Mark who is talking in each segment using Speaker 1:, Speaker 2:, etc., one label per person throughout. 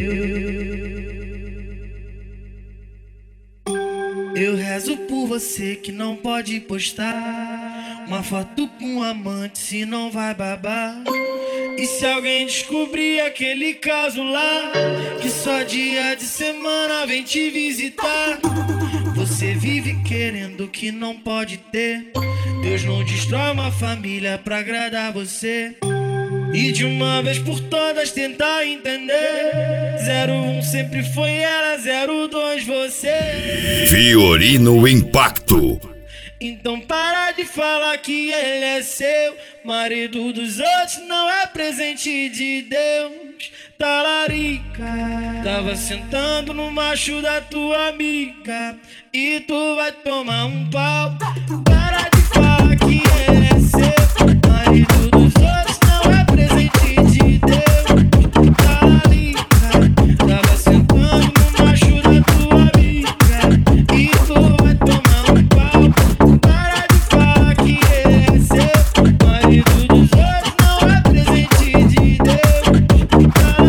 Speaker 1: Eu rezo por você que não pode postar uma foto com um amante, se não vai babar. E se alguém descobrir aquele caso lá, que só dia de semana vem te visitar. Você vive querendo o que não pode ter. Deus não destrói uma família pra agradar você. E de uma vez por todas tentar entender. 01 sempre foi ela, 02 você.
Speaker 2: Fiorino Impacto.
Speaker 1: Então para de falar que ele é seu. Marido dos outros não é presente de Deus. Talarica, tava sentando no macho da tua amiga e tu vai tomar um pau. Para de falar que ele é seu. Marido dos outros não é presente de Deus. Talarica, tava sentando no macho da tua amiga e tu vai tomar um pau. Para de falar que ele é seu. Marido dos outros não é presente de Deus.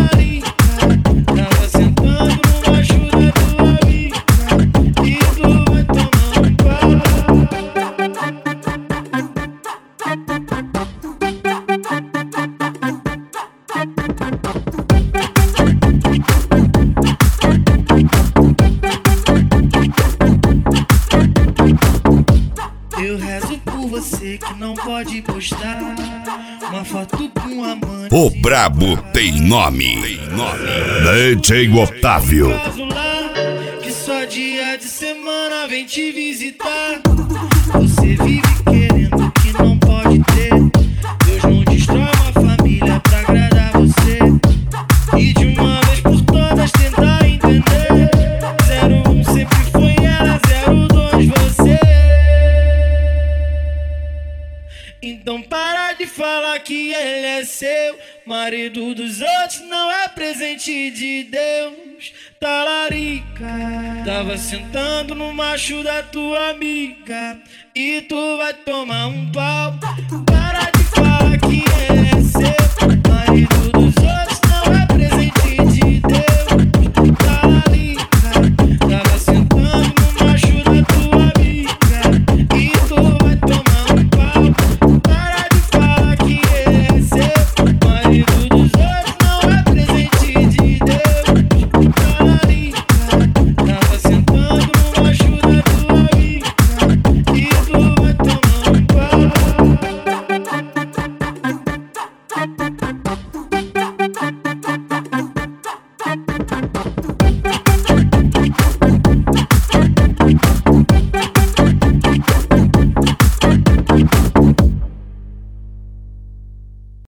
Speaker 1: Tava sentando no macho da tua amiga e tu vai tomar um pau. Eu rezo por você que não pode postar uma foto com um amante.
Speaker 2: O brabo tem nome. DJ Otávio.
Speaker 1: Que só dia de semana vem te visitar. Você vive querendo o que não pode ter. Deus não destrói uma família pra agradar você. E de uma vez por todas tentar entender. 01 sempre foi ela, 02 você. Então para de falar que ele é seu. Marido dos outros não é presente de Deus. Talarica, tava sentando no macho da tua amiga e tu vai tomar um pau. Para de falar que ele é seu.